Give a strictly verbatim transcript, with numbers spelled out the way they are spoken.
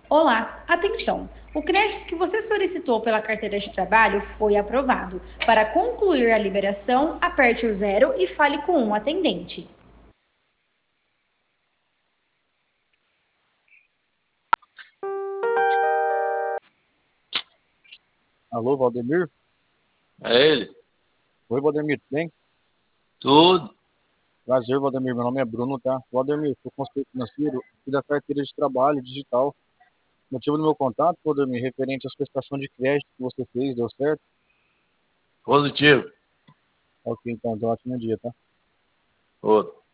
Olá, atenção! O crédito que você solicitou pela carteira de trabalho foi aprovado. Para concluir a liberação, aperte o zero e fale com um atendente. Alô, Valdemir? É ele. Oi, Valdemir, tudo bem? Tudo. Prazer, Valdemir. Meu nome é Bruno, tá? Valdemir, sou consultor financeiro e da carteira de trabalho digital. Motivo do meu contato, Valdemir, referente à sua prestação de crédito que você fez, deu certo? Positivo. Ok, então, então ótimo dia, tá? Outro.